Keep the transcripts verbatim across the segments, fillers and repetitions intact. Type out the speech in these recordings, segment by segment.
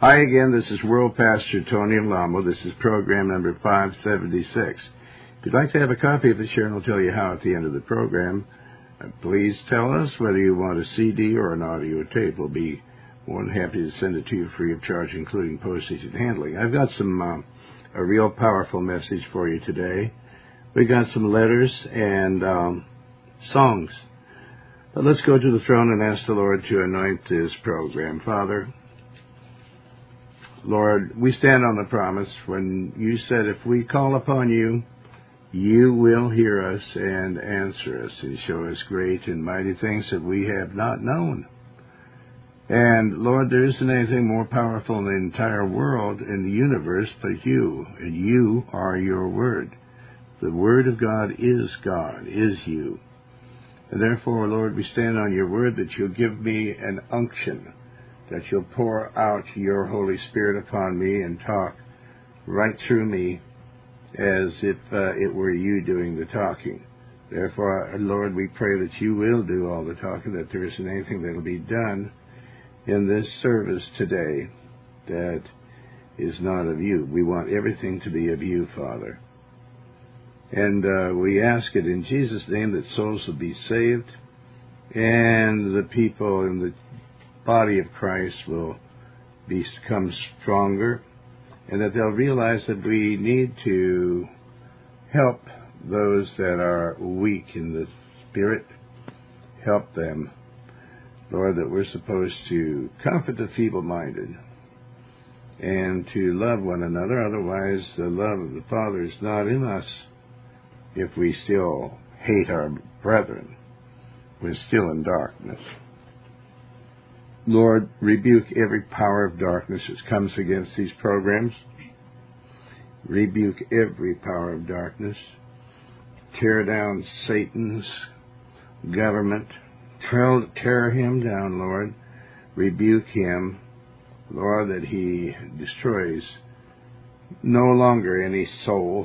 Hi again, this is World Pastor Tony Alamo. This is program number five seventy-six. If you'd like to have a copy of it, Sharon will tell you how at the end of the program. Uh, please tell us whether you want a C D or an audio tape. We'll be more than happy to send it to you free of charge, including postage and handling. I've got some uh, a real powerful message for you today. We've got some letters and um, songs. But let's go to the throne and ask the Lord to anoint this program. Father, Lord, we stand on the promise when you said if we call upon you, you will hear us and answer us and show us great and mighty things that we have not known. And, Lord, there isn't anything more powerful in the entire world, in the universe, but you. And you are your word. The word of God is God, is you. And therefore, Lord, we stand on your word that you'll give me an unction, that you'll pour out your Holy Spirit upon me and talk right through me as if uh, it were you doing the talking. Therefore, Lord, we pray that you will do all the talking, that there isn't anything that will be done in this service today that is not of you. We want everything to be of you, Father. And uh, we ask it in Jesus' name that souls will be saved and the people in the body of Christ will become stronger, and that they'll realize that we need to help those that are weak in the spirit, help them, Lord, that we're supposed to comfort the feeble-minded and to love one another. Otherwise, the love of the Father is not in us if we still hate our brethren. We're still in darkness. Lord, rebuke every power of darkness that comes against these programs. Rebuke every power of darkness. Tear down Satan's government. Tear, tear him down, Lord. Rebuke him, Lord, that he destroys no longer any souls,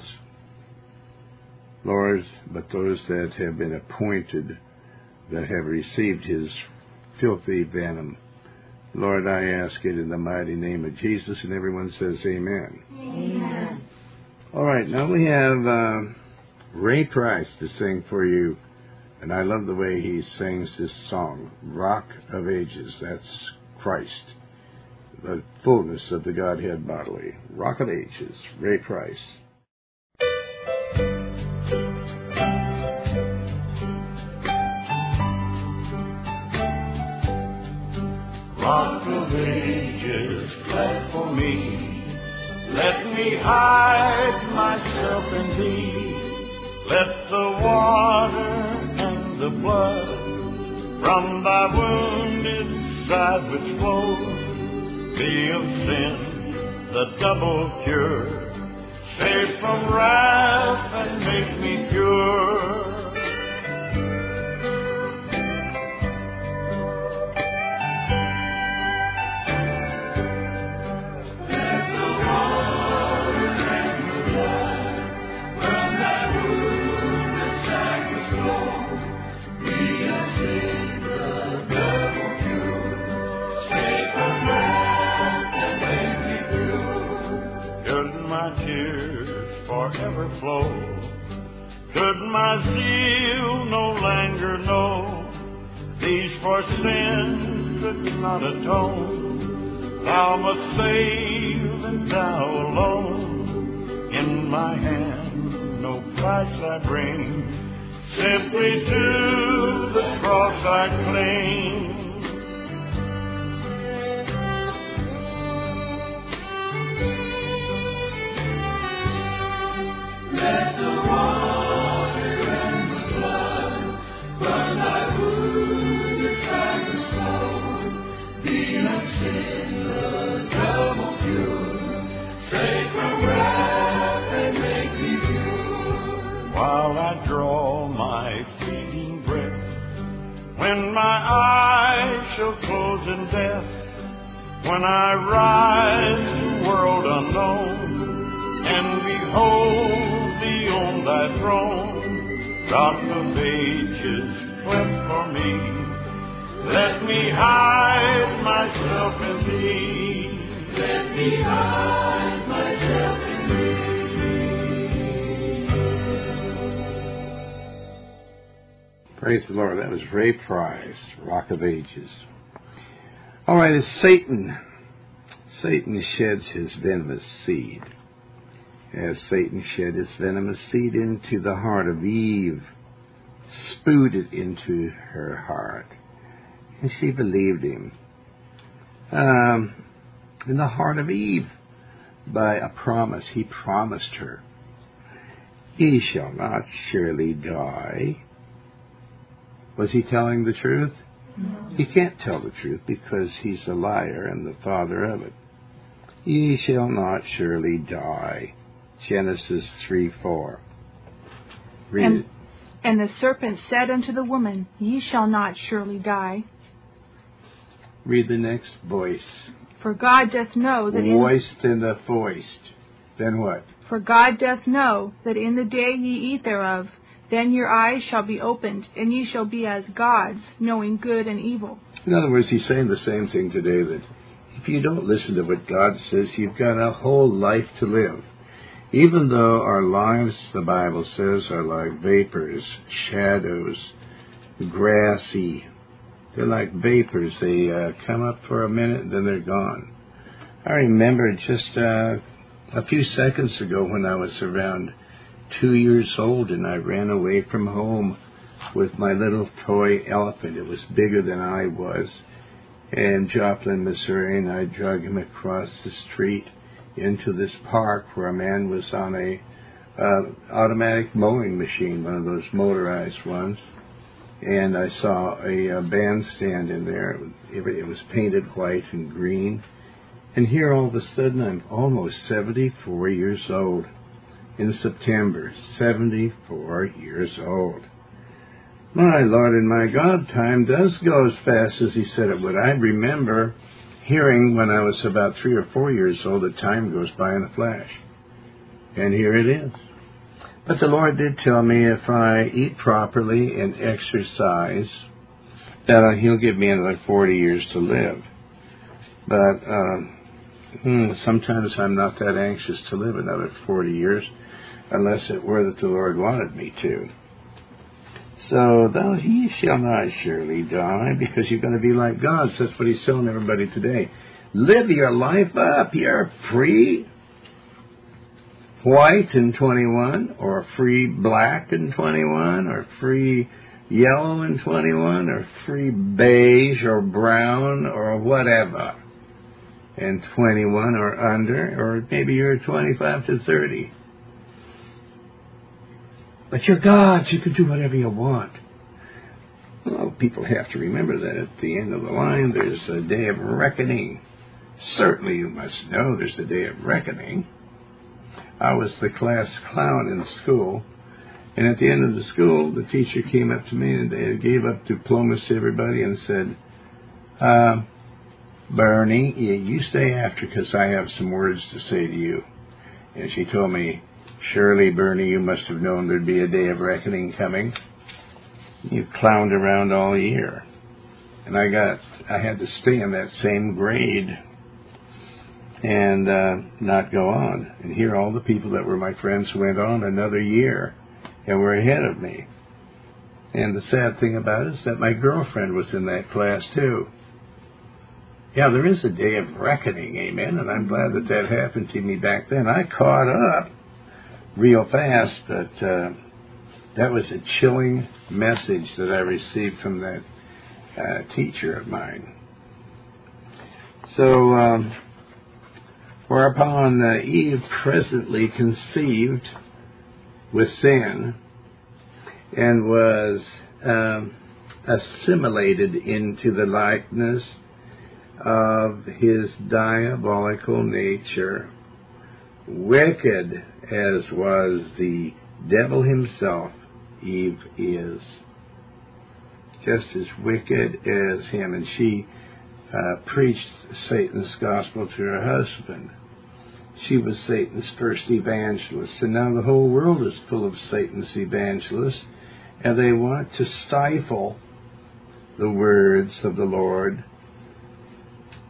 Lord, but those that have been appointed, that have received his filthy venom. Lord, I ask it in the mighty name of Jesus, and everyone says amen. Amen. All right, now we have uh, Ray Price to sing for you, and I love the way he sings this song, Rock of Ages. That's Christ, the fullness of the Godhead bodily. Rock of Ages, Ray Price. Rock of ages, fled for me. Let me hide myself in thee. Let the water and the blood from thy wounded side which flows be of sin the double cure. Save from wrath and make me pure. Forever flow. Could my zeal no longer know these for sin could not atone? Thou must save, and thou alone. In my hand no price I bring, simply to the cross I cling. Let the water and the blood from thy wounded side flow, be of sin the double cure. Save from wrath and make me pure. While I draw my fleeting breath, when my eyes shall close in death, when I rise to world unknown and behold on thy throne, Rock of ages, fled for me. Let me hide myself in thee. he hides myself in thee. Praise the Lord. That was Ray Price, Rock of Ages. All right, as Satan, Satan sheds his venomous seed. As Satan shed his venomous seed into the heart of Eve, spewed it into her heart, and she believed him. Um, in the heart of Eve, by a promise, he promised her, "Ye shall not surely die." Was he telling the truth? No. He can't tell the truth because he's a liar and the father of it. Ye shall not surely die. Genesis three four. Read and, it. And the serpent said unto the woman, Ye shall not surely die. Read the next voice. For God doth know that in, Voiced and the voiced. Then what? For God doth know that in the day ye eat thereof, then your eyes shall be opened, and ye shall be as gods, knowing good and evil. In other words, he's saying the same thing today, that if you don't listen to what God says, you've got a whole life to live. Even though our lives, the Bible says, are like vapors, shadows, grassy. They're like vapors. They uh, come up for a minute and then they're gone. I remember just uh, a few seconds ago when I was around two years old and I ran away from home with my little toy elephant. It was bigger than I was. In Joplin, Missouri, and I drug him across the street into this park where a man was on a uh, automatic mowing machine, one of those motorized ones. And I saw a, a bandstand in there. It, it was painted white and green. And here all of a sudden I'm almost seventy-four years old. In September, seventy-four years old. My Lord and my God, time does go as fast as he said it would. I remember hearing when I was about three or four years old that time goes by in a flash. And here it is. But the Lord did tell me if I eat properly and exercise, that he'll give me another forty years to live. But um, hmm, sometimes I'm not that anxious to live another forty years, unless it were that the Lord wanted me to. So, thou ye shall not surely die, because you're going to be like God. So that's what he's telling everybody today. Live your life up. You're free white in twenty-one, or free black in twenty-one, or free yellow in twenty-one, or free beige or brown or whatever in twenty-one or under, or maybe you're twenty-five to thirty. But you're God's. You can do whatever you want. Well, people have to remember that at the end of the line, there's a day of reckoning. Certainly you must know there's a day of reckoning. I was the class clown in school, and at the end of the school, the teacher came up to me and they gave up diplomas to everybody and said, uh, Bernie, you stay after because I have some words to say to you. And she told me, surely, Bernie, you must have known there'd be a day of reckoning coming. You clowned around all year. And I got, I had to stay in that same grade and uh, not go on. And here all the people that were my friends went on another year and were ahead of me. And the sad thing about it is that my girlfriend was in that class too. Yeah, there is a day of reckoning, amen, and I'm glad that that happened to me back then. I caught up real fast, but uh, that was a chilling message that I received from that uh, teacher of mine. So, um, whereupon uh, Eve presently conceived with sin and was um, assimilated into the likeness of his diabolical nature, wicked as was the devil himself, Eve is. Just as wicked as him. And she uh, preached Satan's gospel to her husband. She was Satan's first evangelist. And now the whole world is full of Satan's evangelists. And they want to stifle the words of the Lord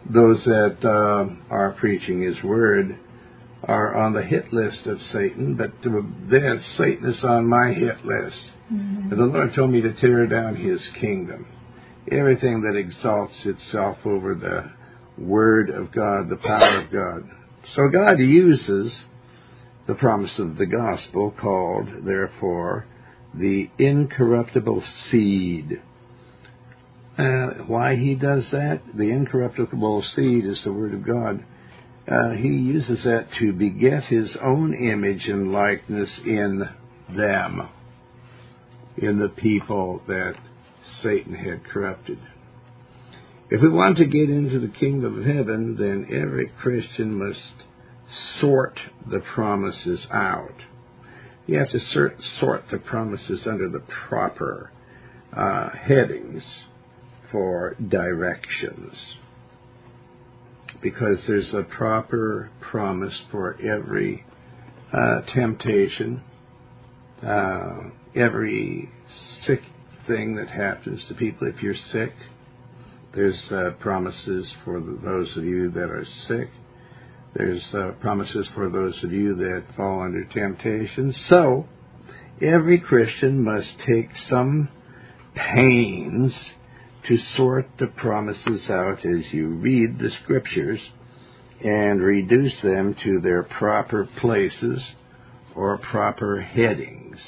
those that uh, are preaching his word are on the hit list of Satan, but then Satan is on my hit list. Mm-hmm. And the Lord told me to tear down his kingdom. Everything that exalts itself over the word of God, the power of God. So God uses the promise of the gospel, called, therefore, the incorruptible seed. Uh, why he does that? The incorruptible seed is the word of God. Uh, he uses that to beget his own image and likeness in them, in the people that Satan had corrupted. If we want to get into the kingdom of heaven, then every Christian must sort the promises out. You have to sort, sort the promises under the proper uh, headings for directions, because there's a proper promise for every uh, temptation, uh, every sick thing that happens to people. If you're sick, there's uh, promises for those of you that are sick. There's uh, promises for those of you that fall under temptation. So, every Christian must take some pains to sort the promises out as you read the Scriptures and reduce them to their proper places or proper headings.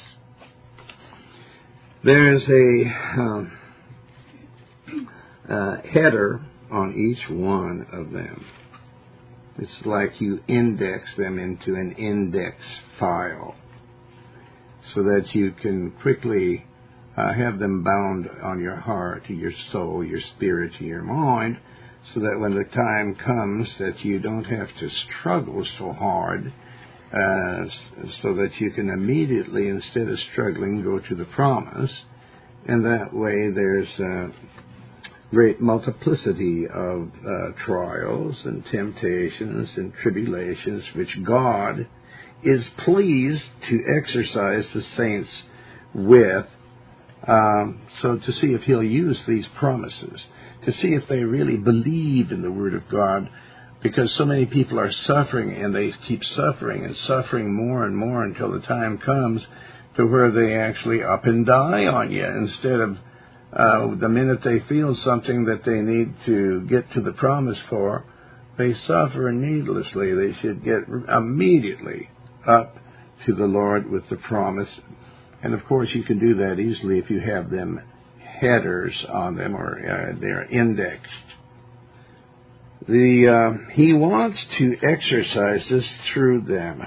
There's a um, uh, header on each one of them. It's like you index them into an index file so that you can quickly uh, have them bound on your heart, your soul, your spirit, your mind, so that when the time comes that you don't have to struggle so hard, uh, so that you can immediately, instead of struggling, go to the promise. And that way there's a great multiplicity of uh, trials and temptations and tribulations which God is pleased to exercise the saints with, um, so to see if he'll use these promises, to see if they really believe in the Word of God, because so many people are suffering, and they keep suffering and suffering more and more until the time comes to where they actually up and die on you, instead of uh, the minute they feel something that they need to get to the promise for, they suffer needlessly. They should get immediately up to the Lord with the promise. And of course you can do that easily if you have them headers on them, or uh, they're indexed. The uh, he wants to exercise this through them,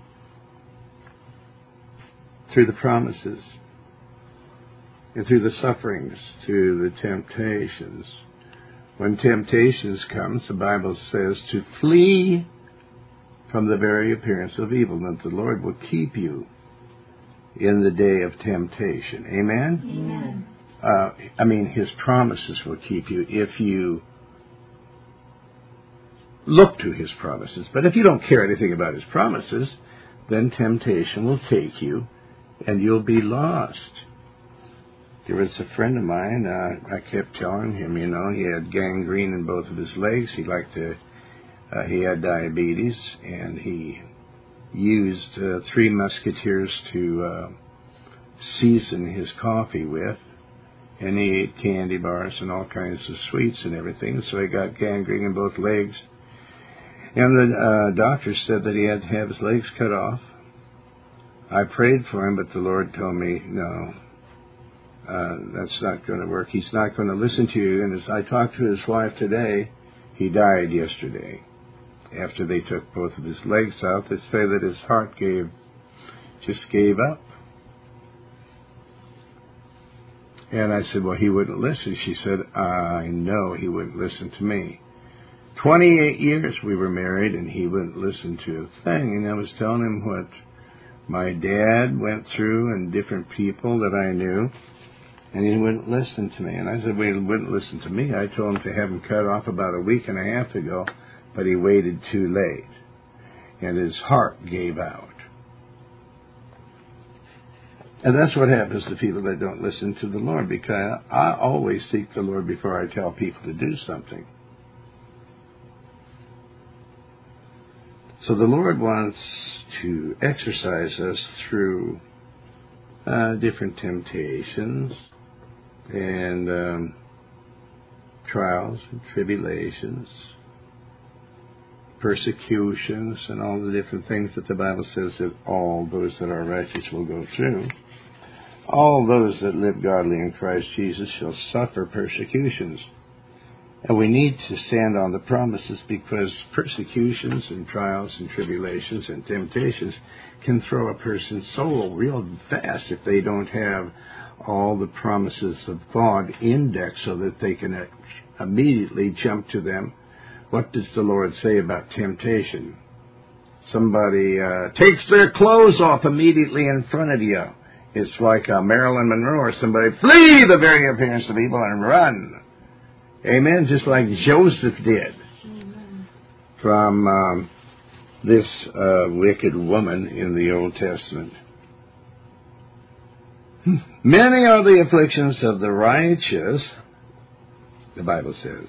through the promises, and through the sufferings, through the temptations. When temptations comes, the Bible says to flee from the very appearance of evil, and that the Lord will keep you in the day of temptation. Amen? Amen. Uh, I mean, his promises will keep you if you look to his promises. But if you don't care anything about his promises, then temptation will take you, and you'll be lost. There was a friend of mine, uh, I kept telling him, you know, he had gangrene in both of his legs. He liked to, uh, he had diabetes, and he used uh, Three Musketeers to uh, season his coffee with, and he ate candy bars and all kinds of sweets and everything, so he got gangrene in both legs. And the uh, doctor said that he had to have his legs cut off. I prayed for him, but the Lord told me, no, uh, that's not going to work. He's not going to listen to you. And as I talked to his wife today, he died yesterday. After they took both of his legs out, they say that his heart gave, just gave up. And I said, well, he wouldn't listen. She said, I know he wouldn't listen to me. twenty-eight years we were married, and he wouldn't listen to a thing. And I was telling him what my dad went through and different people that I knew, and he wouldn't listen to me. And I said, well, he wouldn't listen to me. I told him to have him cut off about a week and a half ago, but he waited too late, and his heart gave out. And that's what happens to people that don't listen to the Lord, because I always seek the Lord before I tell people to do something. So the Lord wants to exercise us through uh, different temptations and um, trials and tribulations, persecutions, and all the different things that the Bible says that all those that are righteous will go through. All those that live godly in Christ Jesus shall suffer persecutions. And we need to stand on the promises, because persecutions and trials and tribulations and temptations can throw a person's soul real fast if they don't have all the promises of God indexed so that they can immediately jump to them. What does the Lord say about temptation? Somebody uh, takes their clothes off immediately in front of you. It's like uh, Marilyn Monroe or somebody, flee the very appearance of evil and run. Amen. Just like Joseph did. Amen. From um, this uh, wicked woman in the Old Testament. Many are the afflictions of the righteous, the Bible says.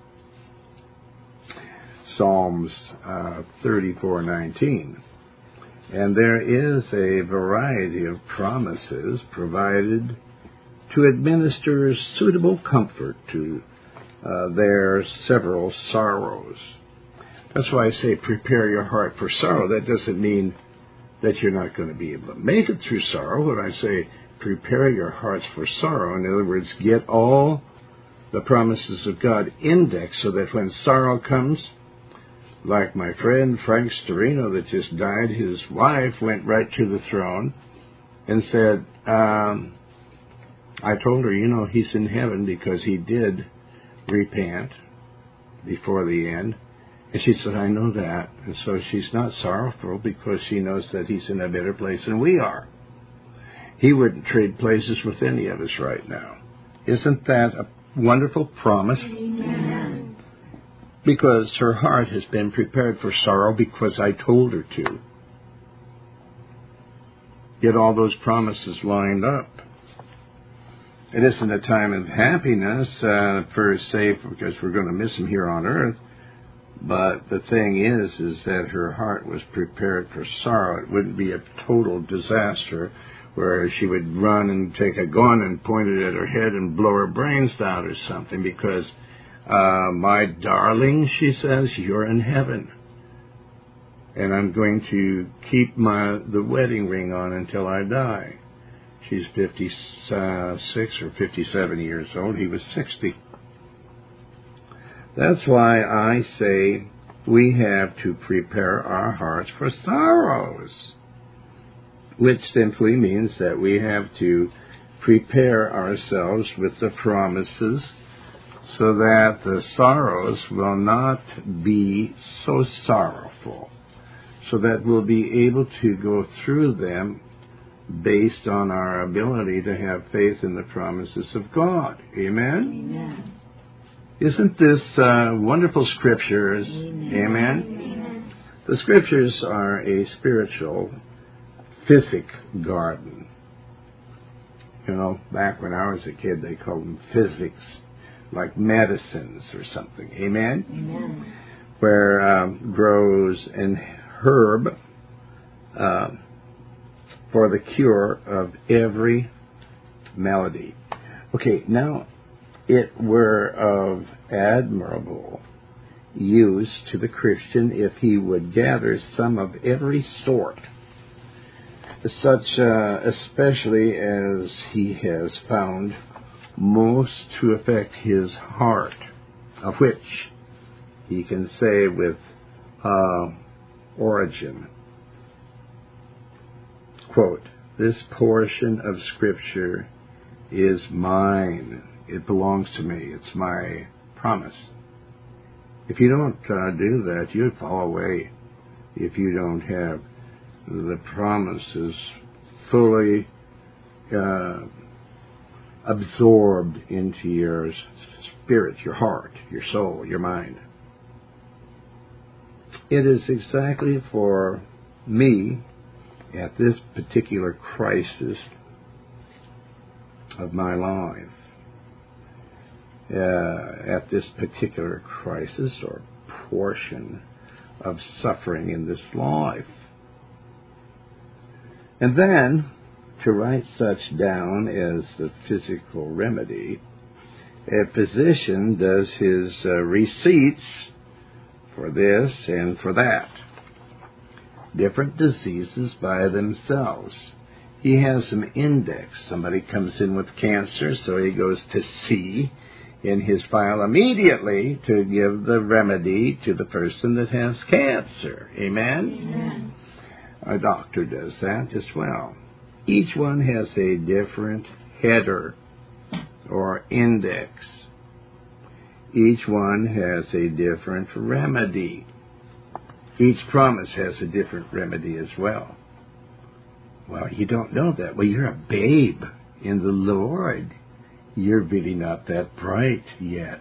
Psalms uh, thirty-four nineteen. And there is a variety of promises provided to administer suitable comfort to Uh, their several sorrows. That's why I say prepare your heart for sorrow. That doesn't mean that you're not going to be able to make it through sorrow. When I say prepare your hearts for sorrow, in other words, get all the promises of God indexed so that when sorrow comes, like my friend Frank Storino that just died, his wife went right to the throne and said, um, I told her, you know, he's in heaven because he did repent before the end. And she said, I know that. And so she's not sorrowful because she knows that he's in a better place than we are. He wouldn't trade places with any of us right now. Isn't that a wonderful promise? Amen. Because her heart has been prepared for sorrow because I told her to. Get all those promises lined up. It isn't a time of happiness, uh, per se, because we're going to miss him here on earth. But the thing is, is that her heart was prepared for sorrow. It wouldn't be a total disaster where she would run and take a gun and point it at her head and blow her brains out or something. Because, uh, my darling, she says, you're in heaven. And I'm going to keep my the wedding ring on until I die. She's fifty-six or fifty-seven years old. He was sixty. That's why I say we have to prepare our hearts for sorrows, which simply means that we have to prepare ourselves with the promises so that the sorrows will not be so sorrowful, so that we'll be able to go through them based on our ability to have faith in the promises of God. Amen? Amen. Isn't this uh, wonderful scriptures? Amen. Amen? Amen. The scriptures are a spiritual physic garden. You know, back when I was a kid, they called them physics, like medicines or something. Amen? Amen. Where um, grows an herb uh, for the cure of every malady. Okay, now it were of admirable use to the Christian if he would gather some of every sort, such uh, especially as he has found most to affect his heart, of which he can say with uh, Origen, quote, this portion of Scripture is mine. It belongs to me. It's my promise. If you don't uh, do that, you'll fall away if you don't have the promises fully uh, absorbed into your spirit, your heart, your soul, your mind. It is exactly for me at this particular crisis of my life, uh, at this particular crisis or portion of suffering in this life. And then, to write such down as the physical remedy, a physician does his uh, receipts for this and for that. Different diseases by themselves. He has some index. Somebody comes in with cancer, so he goes to C in his file immediately to give the remedy to the person that has cancer. Amen? Amen. A doctor does that as well. Each one has a different header or index. Each one has a different remedy. Each promise has a different remedy as well. Well, you don't know that. Well, you're a babe in the Lord. You're really not that bright yet.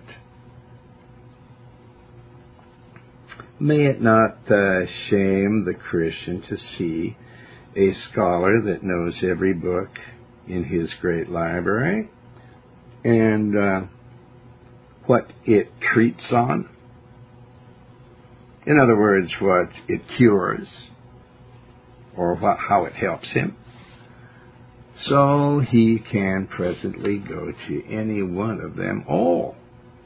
May it not uh, shame the Christian to see a scholar that knows every book in his great library and uh, what it treats on. In other words, what it cures or what, how it helps him. So he can presently go to any one of them all.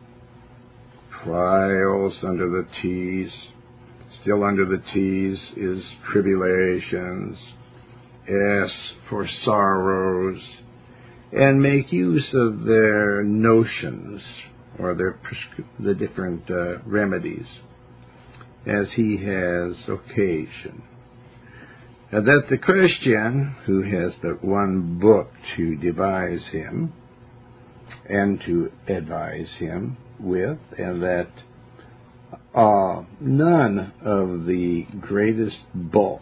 Trials under the T's, still under the T's is tribulations, S for sorrows, and make use of their notions or their prescri- the different uh, remedies as he has occasion. And that the Christian, who has but one book to devise him and to advise him with, and that uh, none of the greatest bulk,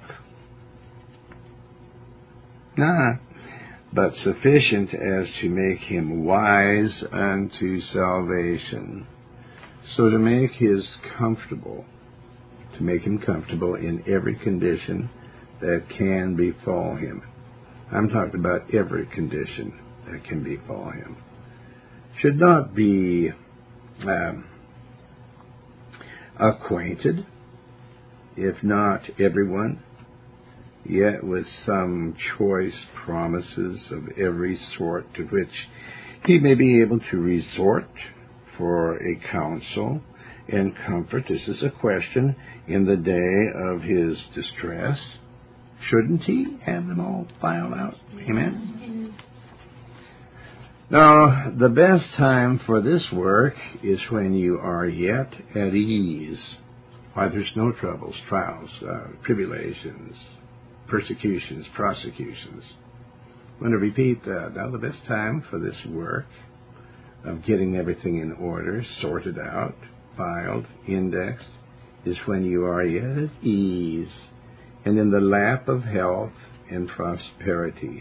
nah, but sufficient as to make him wise unto salvation. So to make his comfortable, to make him comfortable in every condition that can befall him. I'm talking about every condition that can befall him. Should not be um, acquainted, if not everyone, yet with some choice promises of every sort to which he may be able to resort for a counsel and comfort. This is a question in the day of his distress. Shouldn't he have them all filed out? Amen? Now, the best time for this work is when you are yet at ease. Why, there's no troubles, trials, uh, tribulations, persecutions, prosecutions. I'm going to repeat that. Now, the best time for this work of getting everything in order, sorted out, filed, indexed, is when you are yet at ease and in the lap of health and prosperity.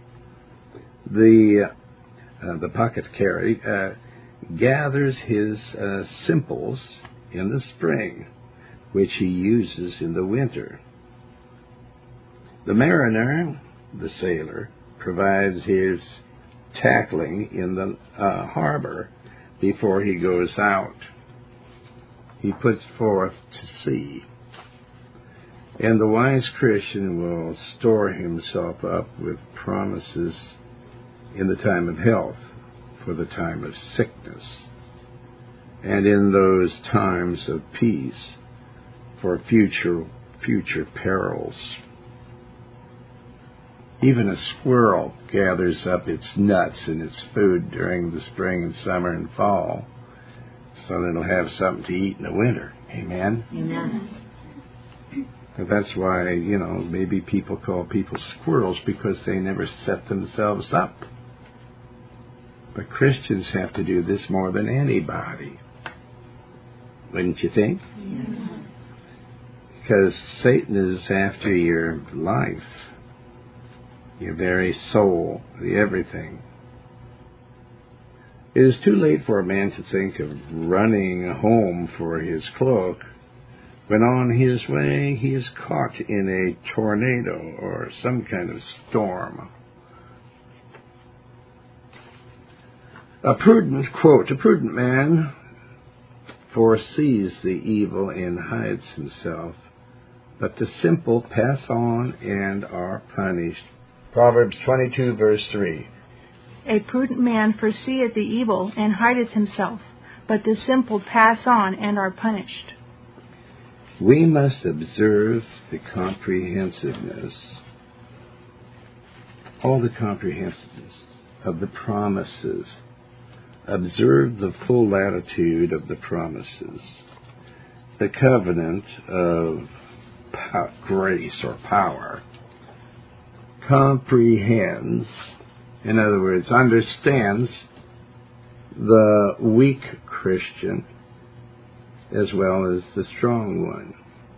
The uh, the apothecary uh, gathers his uh, simples in the spring, which he uses in the winter. The mariner, the sailor, provides his tackling in the uh, harbor before he goes out. He puts forth to sea. And the wise Christian will store himself up with promises in the time of health, for the time of sickness, and in those times of peace, for future future perils. Even a squirrel gathers up its nuts and its food during the spring and summer and fall, so that it'll have something to eat in the winter. Amen? Amen. And that's why, you know, maybe people call people squirrels, because they never set themselves up. But Christians have to do this more than anybody. Wouldn't you think? Yes. Because Satan is after your life, your very soul, the everything. It is too late for a man to think of running home for his cloak when on his way he is caught in a tornado or some kind of storm. A prudent, quote, a prudent man foresees the evil and hides himself, but the simple pass on and are punished. Proverbs twenty-two, verse three. A prudent man foreseeth the evil and hideth himself, but the simple pass on and are punished. We must observe the comprehensiveness, all the comprehensiveness of the promises. Observe the full latitude of the promises. The covenant of pow- grace or power comprehends, in other words, understands the weak Christian as well as the strong one.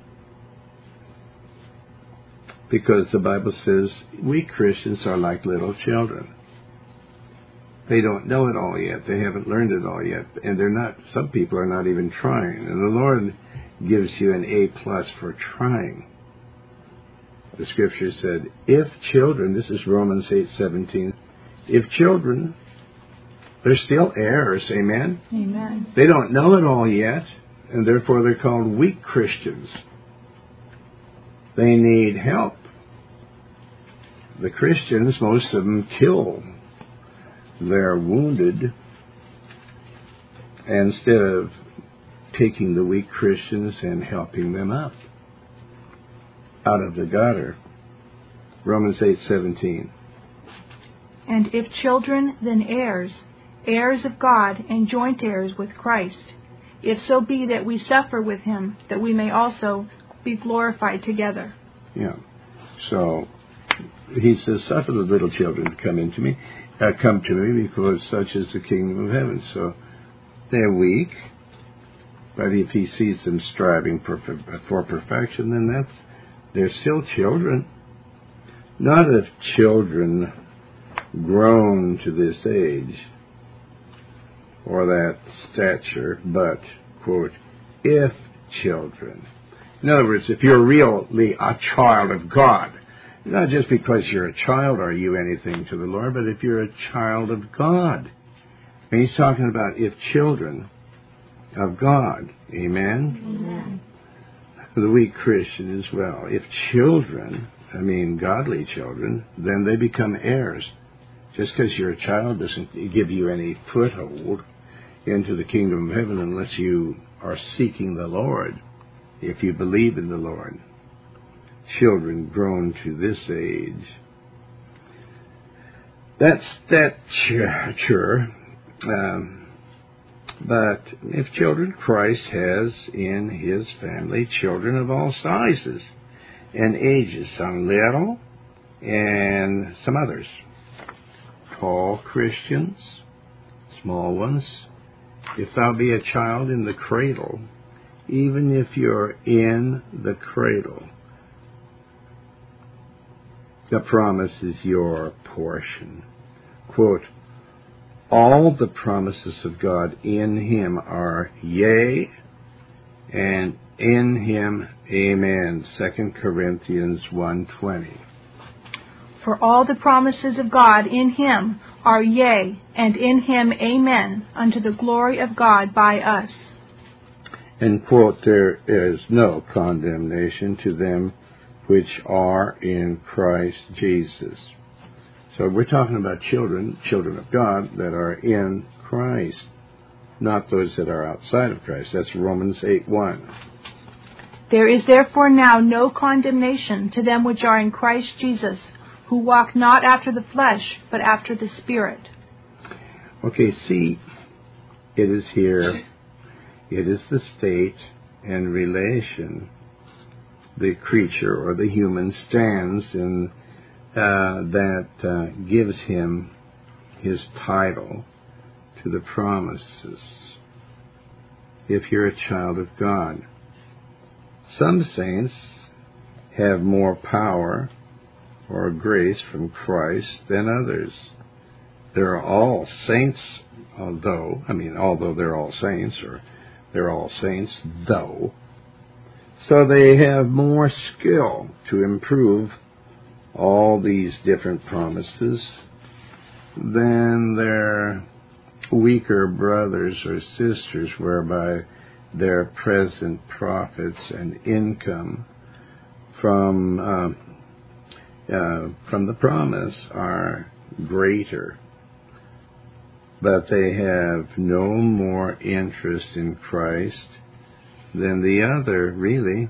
Because the Bible says weak Christians are like little children. They don't know it all yet. They haven't learned it all yet. And they're not, some people are not even trying. And the Lord gives you an A plus for trying. The scripture said, if children, this is Romans eight seventeen, if children, they're still heirs, amen? Amen. They don't know it all yet, and therefore they're called weak Christians. They need help. The Christians, most of them kill. They're wounded. Instead of taking the weak Christians and helping them up out of the gutter. Romans eight seventeen. And if children, then heirs, heirs of God, and joint heirs with Christ, if so be that we suffer with him, that we may also be glorified together. Yeah. So he says, suffer the little children to come into me, uh, come to me, because such is the kingdom of heaven. So they're weak, but if he sees them striving for, for perfection, then that's they're still children. Not if children grown to this age or that stature, but, quote, if children. In other words, if you're really a child of God, not just because you're a child are you anything to the Lord, but if you're a child of God. And he's talking about if children of God. Amen? Amen. The weak Christian as well. If children, I mean godly children, then they become heirs. Just because you're a child doesn't give you any foothold into the kingdom of heaven unless you are seeking the Lord, if you believe in the Lord. Children grown to this age. That stature, um, but if children, Christ has in his family children of all sizes and ages, some little and some others. Tall Christians, small ones. If thou be a child in the cradle, even if you're in the cradle, the promise is your portion. Quote, all the promises of God in him are yea, and in him amen. Second Corinthians one twenty. For all the promises of God in him are yea, and in him amen, unto the glory of God by us. And quote, there is no condemnation to them which are in Christ Jesus. So we're talking about children, children of God, that are in Christ, not those that are outside of Christ. That's Romans eight one. There is therefore now no condemnation to them which are in Christ Jesus, who walk not after the flesh, but after the Spirit. Okay, see, it is here, it is the state and relation the creature or the human stands in uh, that uh, gives him his title to the promises. If you're a child of God, some saints have more power or grace from Christ than others. They're all saints, although, I mean, although they're all saints, or they're all saints, though. So they have more skill to improve all these different promises than their weaker brothers or sisters, whereby their present profits and income from uh, uh, from the promise are greater, but they have no more interest in Christ than the other, really.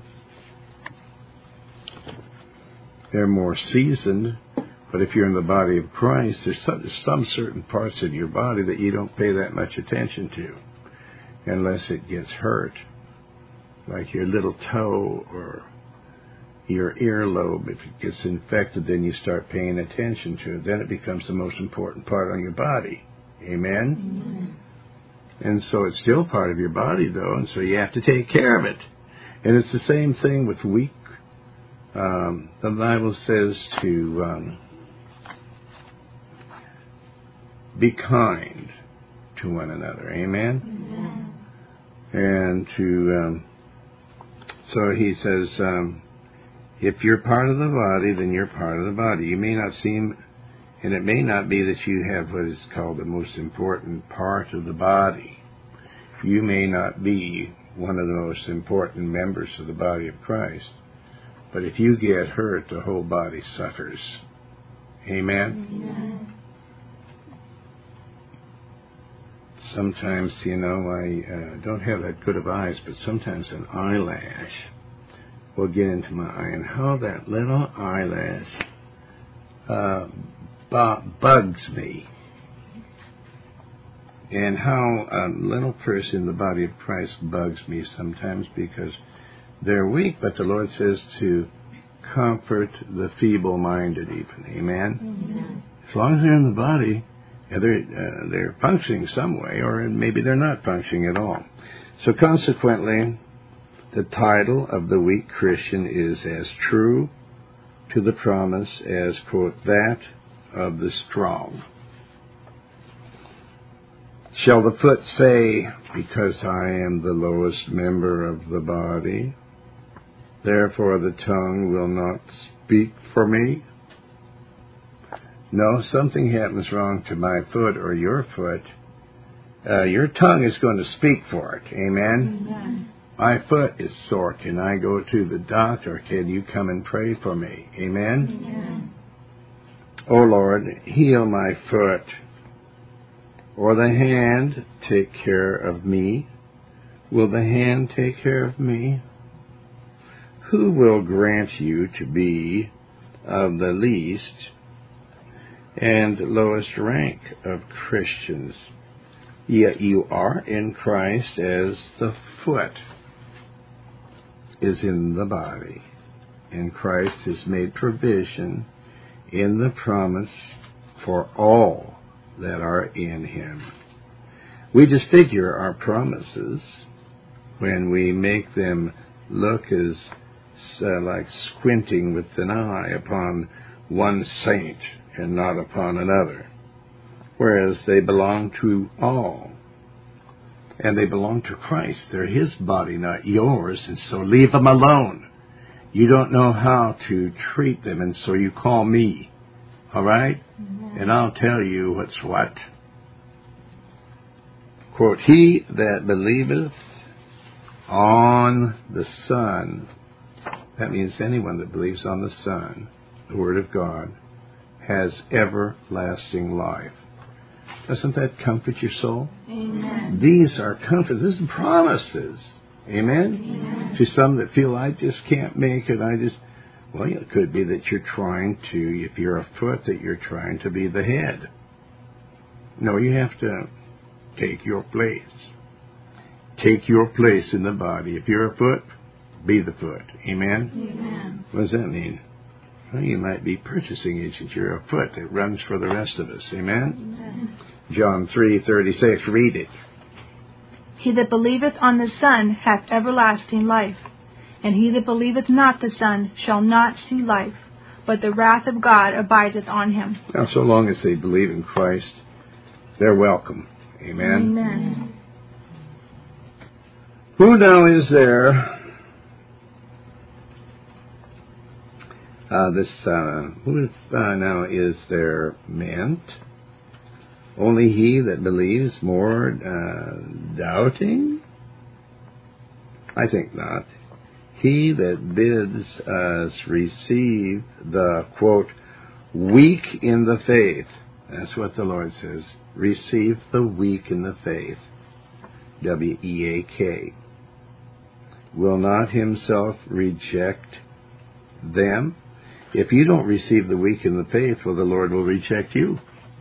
They're more seasoned, but if you're in the body of Christ, there's some, some certain parts of your body that you don't pay that much attention to unless it gets hurt, like your little toe or your earlobe. If it gets infected, then you start paying attention to it. Then it becomes the most important part on your body. Amen? Mm-hmm. And so it's still part of your body, though, and so you have to take care of it. And it's the same thing with weak. Um, the Bible says to um, be kind to one another. Amen? Mm-hmm. And to, um, so he says, um, if you're part of the body, then you're part of the body. You may not seem, and it may not be that you have what is called the most important part of the body. You may not be one of the most important members of the body of Christ. But if you get hurt, the whole body suffers. Amen? Amen. Sometimes, you know, I uh, don't have that good of eyes, but sometimes an eyelash will get into my eye. And how that little eyelash uh, bu- bugs me. And how a little person in the body of Christ bugs me sometimes because they're weak, but the Lord says to comfort the feeble-minded even. Amen? Amen. As long as they're in the body, they're, uh, they're functioning some way, or maybe they're not functioning at all. So consequently, the title of the weak Christian is as true to the promise as, quote, that of the strong. Shall the foot say, because I am the lowest member of the body, therefore the tongue will not speak for me? No, something happens wrong to my foot or your foot. Uh, your tongue is going to speak for it. Amen? Amen. My foot is sore. Can I go to the doctor? Can you come and pray for me? Amen? Amen. Oh Lord, heal my foot. Or the hand take care of me? Will the hand take care of me? Who will grant you to be of the least and lowest rank of Christians? Yet you are in Christ as the foot is in the body, and Christ has made provision in the promise for all that are in him. We disfigure our promises when we make them look as uh, like squinting with an eye upon one saint and not upon another, whereas they belong to all, and they belong to Christ. They're his body, not yours, and so leave them alone. You don't know how to treat them, and so you call me, all right? Mm-hmm. And I'll tell you what's what. Quote, he that believeth on the Son, that means anyone that believes on the Son, the Word of God, has everlasting life. Doesn't that comfort your soul? Amen. These are comforts. These are promises. Amen? Amen? To some that feel, I just can't make it. I just, well, it could be that you're trying to, if you're a foot, that you're trying to be the head. No, you have to take your place. Take your place in the body. If you're a foot, be the foot. Amen? Amen. What does that mean? Well, you might be purchasing agent. You're a foot that runs for the rest of us. Amen? Amen. John three thirty-six. Read it. He that believeth on the Son hath everlasting life, and he that believeth not the Son shall not see life, but the wrath of God abideth on him. Now, so long as they believe in Christ, they're welcome. Amen? Amen. Who now is there? Uh, this, uh, who uh, now is there meant? Only he that believes, more uh, doubting? I think not. He that bids us receive the, quote, weak in the faith. That's what the Lord says. Receive the weak in the faith. W E A K. Will not himself reject them? If you don't receive the weak in the faith, well, the Lord will reject you.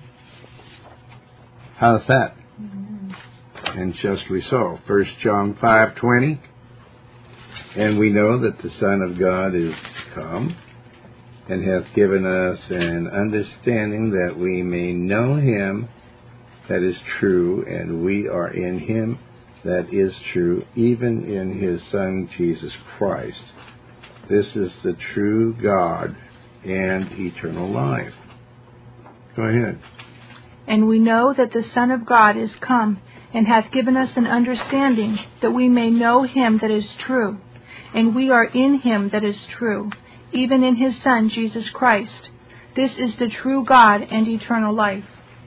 How's that? Mm-hmm. And justly so. First John five twenty. And we know that the Son of God is come, and hath given us an understanding that we may know him that is true, and we are in him that is true, even in his Son Jesus Christ. This is the true God and eternal life. Go ahead. And we know that the Son of God is come, and hath given us an understanding that we may know him that is true, and we are in him that is true, even in his Son Jesus Christ. This is the true God and eternal life.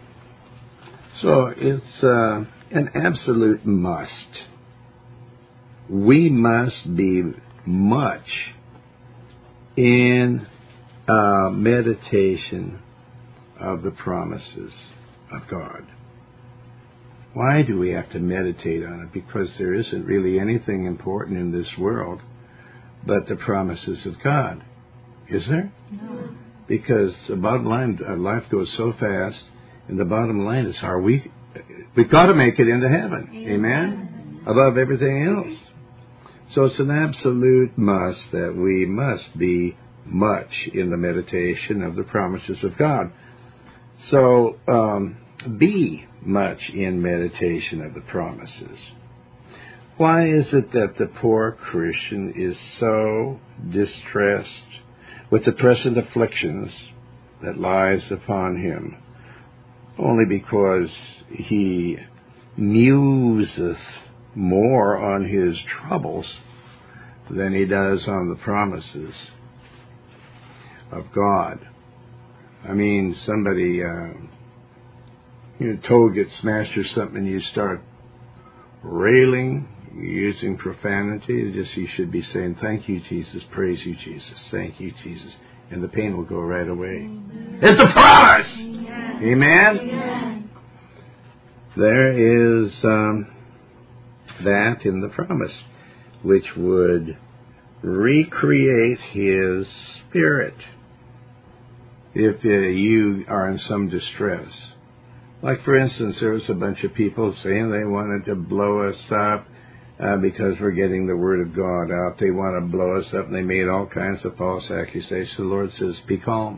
So it's uh, an absolute must. We must be much in uh, meditation of the promises of God. Why do we have to meditate on it? Because there isn't really anything important in this world but the promises of God. Is there? No. Because the bottom line, our life goes so fast, and the bottom line is, are we, we've got to make it into heaven. Amen. Amen? Above everything else. So it's an absolute must that we must be much in the meditation of the promises of God. So, um, be much in meditation of the promises. Why is it that the poor Christian is so distressed with the present afflictions that lies upon him? Only because he museth more on his troubles than he does on the promises of God. I mean, somebody, uh, your toe gets smashed or something, and you start railing, using profanity. Just you should be saying, "Thank you, Jesus. Praise you, Jesus. Thank you, Jesus," and the pain will go right away. Amen. It's a promise. Amen. Amen. Amen. There is um, that in the promise, which would recreate his spirit if uh, you are in some distress. Like, for instance, there was a bunch of people saying they wanted to blow us up uh, because we're getting the Word of God out. They want to blow us up, and they made all kinds of false accusations. The Lord says, be calm.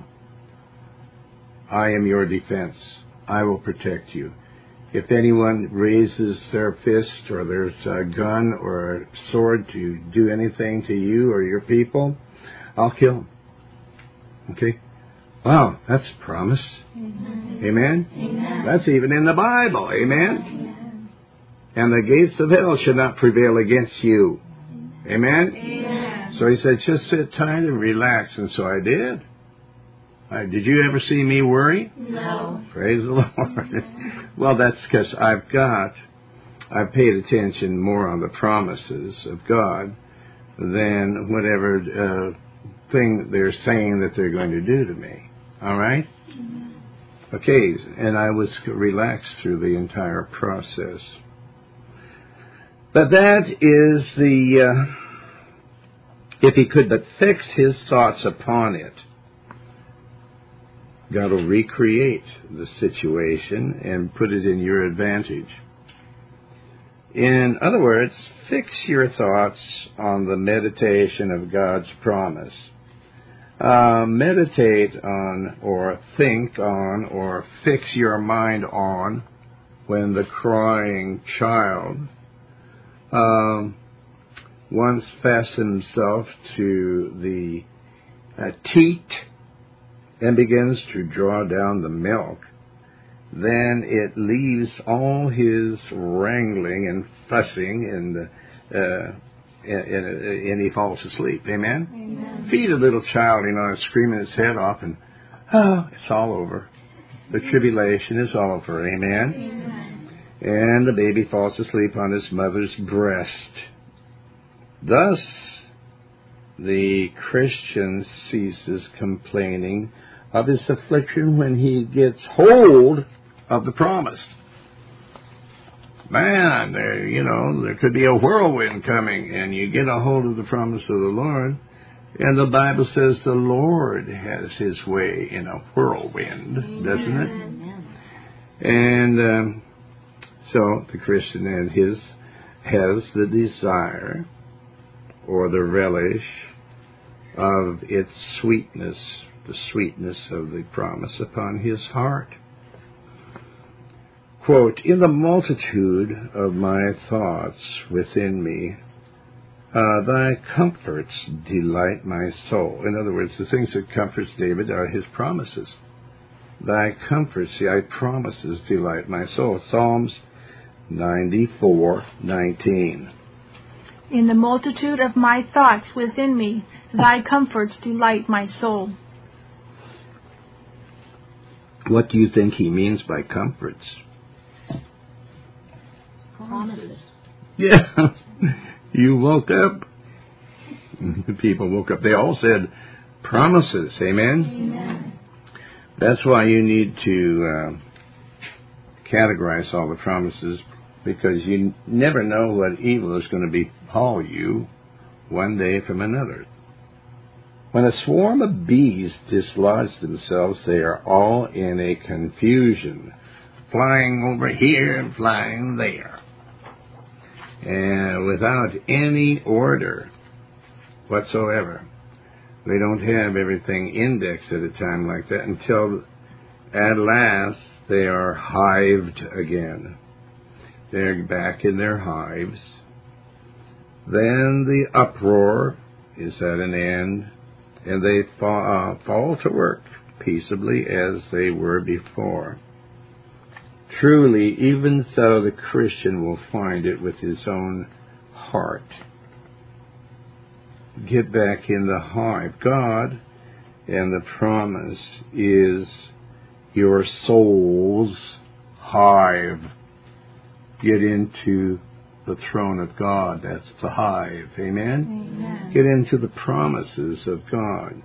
I am your defense. I will protect you. If anyone raises their fist or there's a gun or a sword to do anything to you or your people, I'll kill them. Okay? Wow, that's a promise. Amen. Amen? Amen. That's even in the Bible. Amen? Amen. And the gates of hell should not prevail against you. Amen? Amen. So he said, just sit tight and relax. And so I did. I, did you ever see me worry? No. Praise the Lord. Well, that's because I've got, I've paid attention more on the promises of God than whatever uh, thing they're saying that they're going to do to me. All right? Okay, and I was relaxed through the entire process. But that is the, uh, if he could but fix his thoughts upon it, God will recreate the situation and put it in your advantage. In other words, fix your thoughts on the meditation of God's promise. Uh, meditate on or think on or fix your mind on when the crying child um, once fastened himself to the uh, teat and begins to draw down the milk, then it leaves all his wrangling and fussing and uh, And, and, and he falls asleep. Amen? Amen? Feed a little child, you know, and screaming its head off, and, oh, it's all over. The tribulation is over. Amen? Amen? And the baby falls asleep on his mother's breast. Thus, the Christian ceases complaining of his affliction when he gets hold of the promise. Man, there, you know, there could be a whirlwind coming, and you get a hold of the promise of the Lord, and the Bible says the Lord has his way in a whirlwind, Amen. Doesn't it? Amen. And um, so the Christian and his has the desire or the relish of its sweetness, the sweetness of the promise upon his heart. Quote, in the multitude of my thoughts within me, uh, thy comforts delight my soul. In other words, the things that comforts David are his promises. Thy comforts, thy promises delight my soul. Psalms ninety-four nineteen. In the multitude of my thoughts within me, thy comforts delight my soul. What do you think he means by comforts? Promises. Yeah. You woke up. The people woke up. They all said promises. Amen? Amen. That's why you need to uh, categorize all the promises, because you never know what evil is going to befall you one day from another. When a swarm of bees dislodge themselves, they are all in a confusion, flying over here and flying there, and without any order whatsoever. They don't have everything indexed at a time like that until at last they are hived again. They're back in their hives. Then the uproar is at an end, and they fall, uh, fall to work peaceably as they were before. Truly, even so, the Christian will find it with his own heart. Get back in the hive. God and the promise is your soul's hive. Get into the throne of God. That's the hive. Amen? Amen. Get into the promises of God.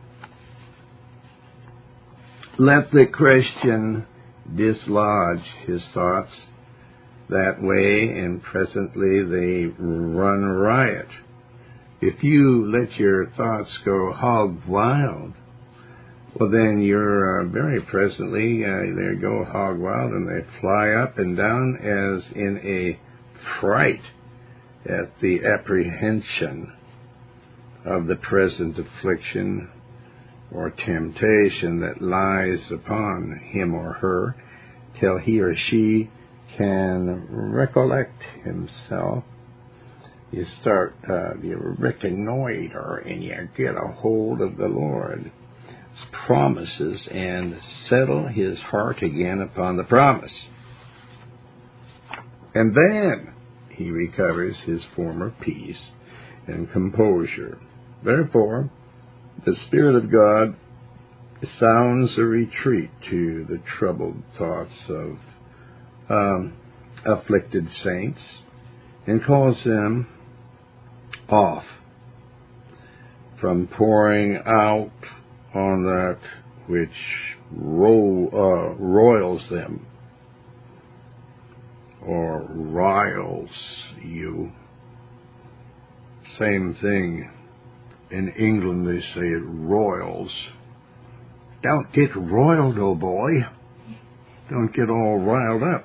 Let the Christian dislodge his thoughts that way, and presently they run riot. If you let your thoughts go hog wild, well, then you're uh, very presently, uh, they go hog wild, and they fly up and down as in a fright at the apprehension of the present affliction or temptation that lies upon him or her, till he or she can recollect himself. You start, uh, you reconnoiter, and you get a hold of the Lord's promises and settle his heart again upon the promise. And then he recovers his former peace and composure. Therefore, the Spirit of God sounds a retreat to the troubled thoughts of um, afflicted saints, and calls them off from pouring out on that which ro- uh, roils them or riles you. Same thing. In England they say it roils. Don't get roiled, oh boy. Don't get all riled up.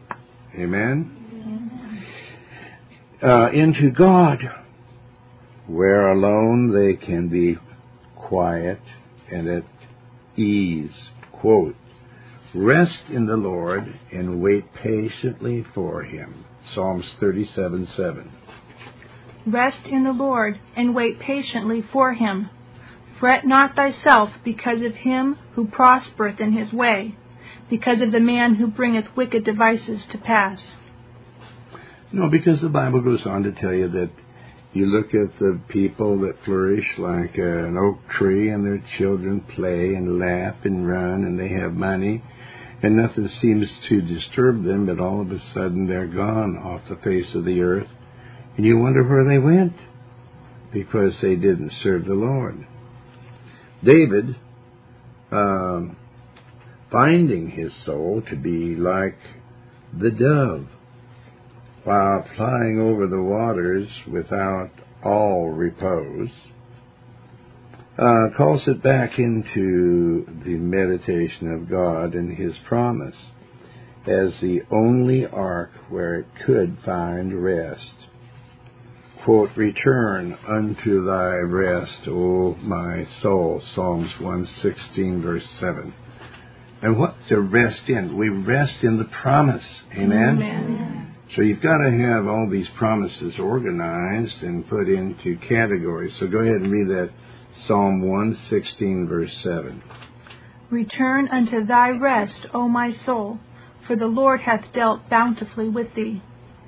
Amen? Uh, into God, where alone they can be quiet and at ease. Quote, rest in the Lord and wait patiently for him. Psalms thirty-seven seven. Rest in the Lord and wait patiently for him. Fret not thyself because of him who prospereth in his way, because of the man who bringeth wicked devices to pass. No, because the Bible goes on to tell you that you look at the people that flourish like uh, an oak tree, and their children play and laugh and run, and they have money, and nothing seems to disturb them, but all of a sudden they're gone off the face of the earth, and you wonder where they went. because they didn't serve the Lord. David, um, finding his soul to be like the dove, while flying over the waters without all repose, uh, calls it back into the meditation of God and His promise as the only ark where it could find rest. Quote, return unto thy rest, O my soul, Psalms one sixteen, verse seven. And what's to rest in? We rest in the promise. Amen? Amen. So you've got to have all these promises organized and put into categories. So go ahead and read that Psalm one sixteen, verse seven. Return unto thy rest, O my soul, for the Lord hath dealt bountifully with thee.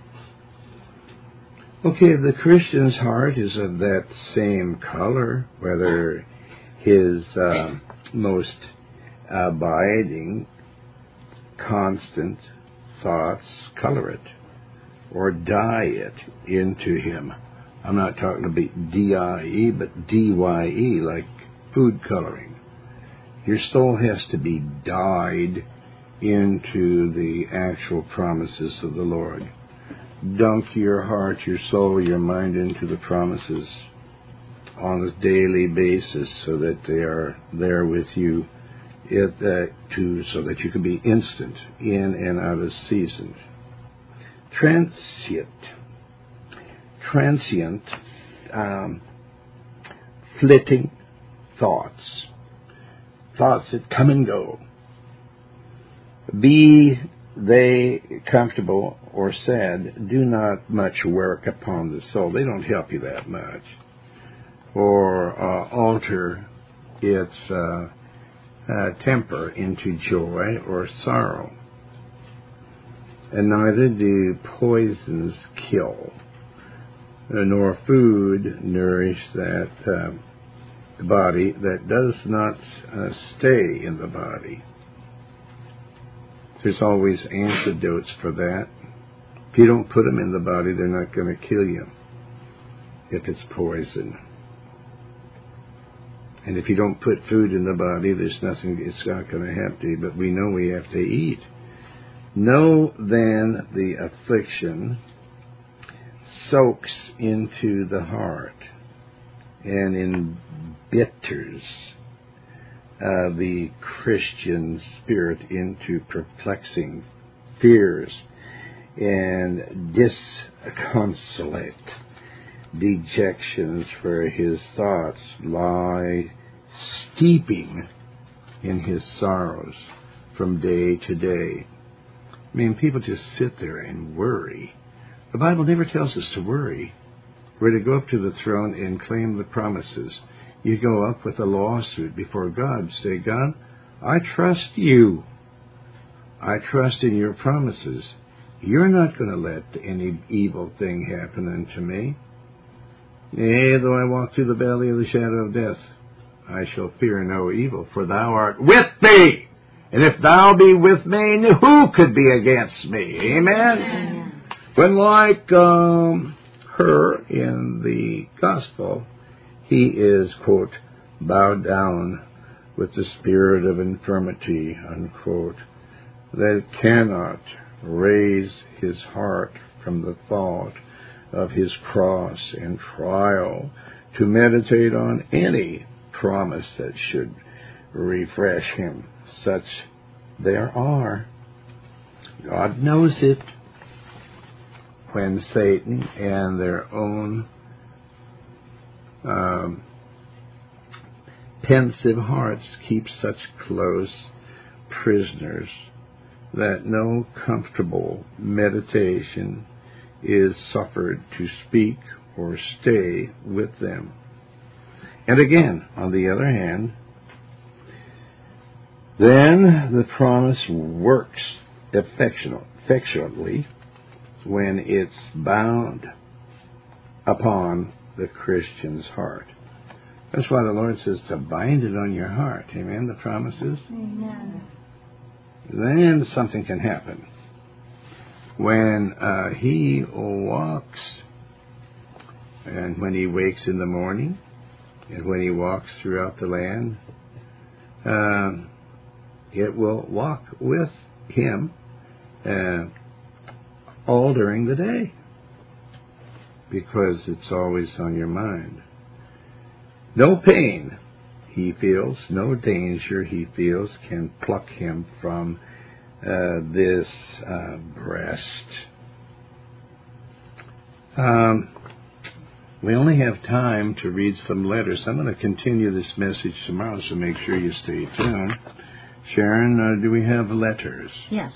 Okay, the Christian's heart is of that same color, whether his uh, most abiding, constant thoughts color it or dye it into him. I'm not talking about D I E, but D Y E, like food coloring. Your soul has to be dyed into the actual promises of the Lord. Dunk your heart, your soul, your mind into the promises on a daily basis so that they are there with you it, uh, to, so that you can be instant in and out of season. Transient. Transient, um, flitting thoughts. Thoughts that come and go. Be they comfortable or sad, do not much work upon the soul. They don't help you that much. Or uh, alter its uh, uh, temper into joy or sorrow. And neither do poisons kill, nor food nourish that uh, body that does not uh, stay in the body. There's always antidotes for that. If you don't put them in the body, they're not going to kill you if it's poison. And if you don't put food in the body, there's nothing, it's not going to happen to you. But we know we have to eat. Know then the affliction soaks into the heart and embitters uh, the Christian spirit into perplexing fears and disconsolate dejections, where his thoughts lie steeping in his sorrows from day to day. I mean, people just sit there and worry. The Bible never tells us to worry. We're to go up to the throne and claim the promises. You go up with a lawsuit before God. Say, God, I trust you. I trust in your promises. You're not going to let any evil thing happen unto me. Yea, though I walk through the valley of the shadow of death, I shall fear no evil, for thou art with me. And if thou be with me, who could be against me? Amen? Amen. When like um, her in the gospel, he is, quote, bowed down with the spirit of infirmity, unquote, that cannot raise his heart from the thought of his cross and trial to meditate on any promise that should refresh him. Such there are. God knows it. When Satan and their own um, pensive hearts keep such close prisoners that no comfortable meditation is suffered to speak or stay with them. And again, on the other hand, then the promise works effectually when it's bound upon the Christian's heart. That's why the Lord says to bind it on your heart. Amen, the promises? Amen. Then something can happen. When uh, he walks And when he wakes in the morning, and when he walks throughout the land, uh, it will walk with him uh, all during the day, because it's always on your mind. No pain he feels, no danger he feels can pluck him from uh, this uh, breast. Um, we only have time to read some letters. I'm going to continue this message tomorrow, so make sure you stay tuned. Sharon, uh, do we have letters? Yes.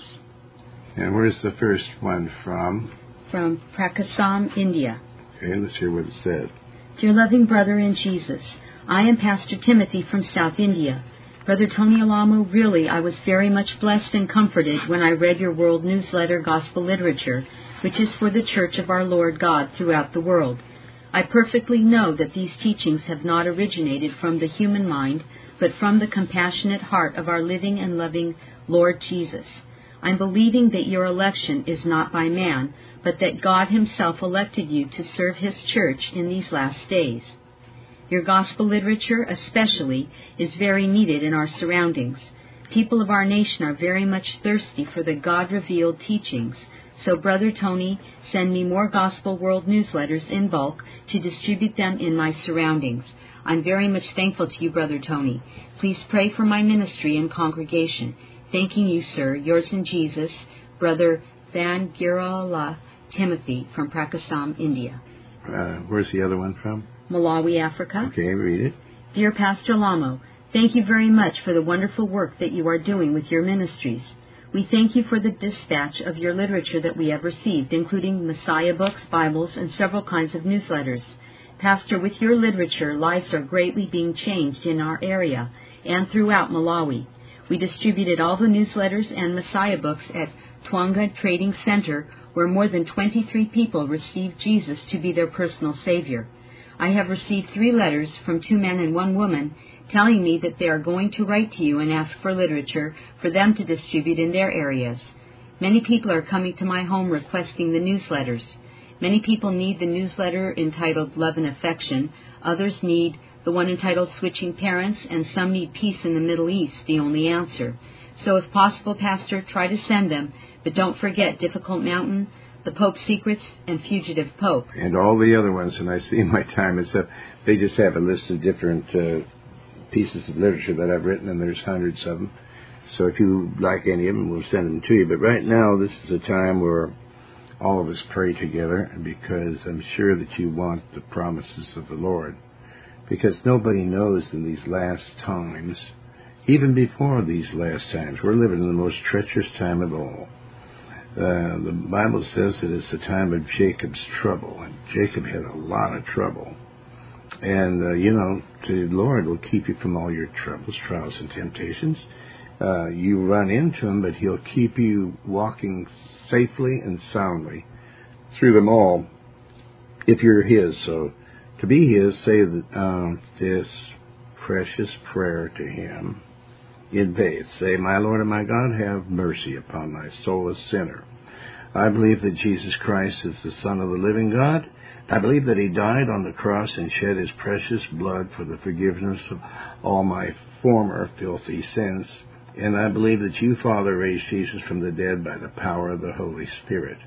And where's the first one from? From Prakasam, India. Okay, let's hear what it said. Dear loving brother in Jesus, I am Pastor Timothy from South India. Brother Tony Alamo, really, I was very much blessed and comforted when I read your world newsletter, Gospel Literature, which is for the Church of our Lord God throughout the world. I perfectly know that these teachings have not originated from the human mind, but from the compassionate heart of our living and loving Lord Jesus. I'm believing that your election is not by man, but that God himself elected you to serve his church in these last days. Your gospel literature, especially, is very needed in our surroundings. People of our nation are very much thirsty for the God-revealed teachings. So, Brother Tony, send me more Gospel World newsletters in bulk to distribute them in my surroundings. I'm very much thankful to you, Brother Tony. Please pray for my ministry and congregation. Thanking you, sir. Yours in Jesus, Brother Van Girala Timothy from Prakasam, India. Uh, where's the other one from? Malawi, Africa. Okay, read it. Dear Pastor Lamo, thank you very much for the wonderful work that you are doing with your ministries. We thank you for the dispatch of your literature that we have received, including Messiah books, Bibles, and several kinds of newsletters. Pastor, with your literature, lives are greatly being changed in our area and throughout Malawi. We distributed all the newsletters and Messiah books at Twanga Trading Center, where more than twenty-three people received Jesus to be their personal Savior. I have received three letters from two men and one woman telling me that they are going to write to you and ask for literature for them to distribute in their areas. Many people are coming to my home requesting the newsletters. Many people need the newsletter entitled Love and Affection. Others need the one entitled Switching Parents, and some need Peace in the Middle East, the only answer. So if possible, Pastor, try to send them, but don't forget Difficult Mountain, The Pope's Secrets, and Fugitive Pope. And all the other ones, and I see in my time and stuff, they just have a list of different uh, pieces of literature that I've written, and there's hundreds of them. So if you like any of them, we'll send them to you. But right now, this is a time where all of us pray together, because I'm sure that you want the promises of the Lord. Because nobody knows in these last times, even before these last times, we're living in the most treacherous time of all. Uh, the Bible says that it's the time of Jacob's trouble, and Jacob had a lot of trouble. And, uh, you know, the Lord will keep you from all your troubles, trials, and temptations. Uh, you run into him, but he'll keep you walking safely and soundly through them all if you're his. So to be his, say that, um, this precious prayer to him in faith. Say, my Lord and my God, have mercy upon my soul, a sinner. I believe that Jesus Christ is the Son of the living God. I believe that he died on the cross and shed his precious blood for the forgiveness of all my former filthy sins. And I believe that you, Father, raised Jesus from the dead by the power of the Holy Spirit.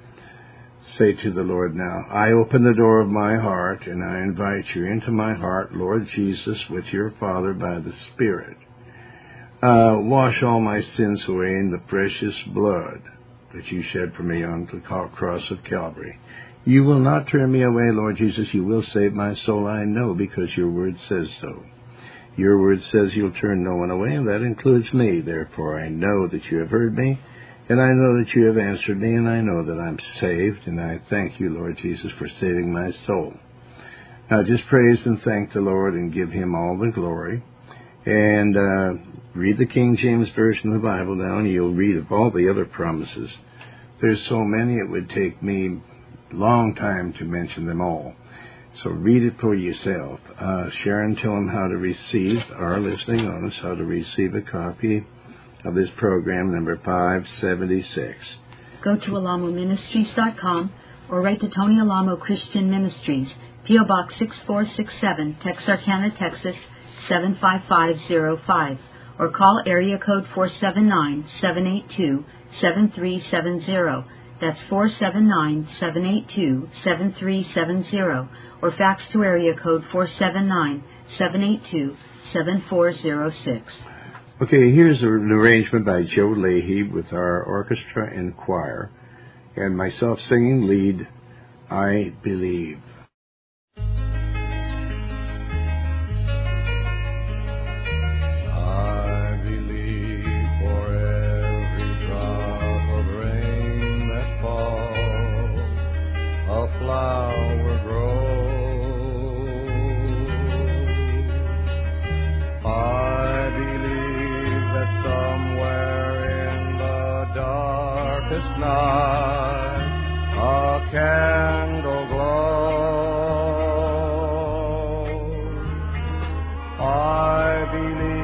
Say to the Lord now, I open the door of my heart, and I invite you into my heart, Lord Jesus, with your Father by the Spirit. Uh, wash all my sins away in the precious blood that you shed for me on the cross of Calvary. You will not turn me away, Lord Jesus. You will save my soul, I know, because your word says so. Your word says you'll turn no one away, and that includes me. Therefore, I know that you have heard me, and I know that you have answered me, and I know that I'm saved, and I thank you, Lord Jesus, for saving my soul. Now, just praise and thank the Lord and give him all the glory. And uh, read the King James Version of the Bible now, and you'll read of all the other promises. There's so many, it would take me a long time to mention them all. So read it for yourself. Uh, Sharon, tell them how to receive, our listening audience, how to receive a copy of this program, number five seventy-six. Go to alamo ministries dot com or write to Tony Alamo Christian Ministries, P O. Box six four six seven, Texarkana, Texas seven five five zero five, or call area code four seven nine, seven eight two, seven three seven zero. That's four seven nine, seven eight two, seven three seven zero, or fax to area code four seven nine, seven eight two, seven four zero six. Okay, here's an arrangement by Joe Leahy with our orchestra and choir, and myself singing lead, I Believe. Flower grows. I believe that somewhere in the darkest night a candle glows. I believe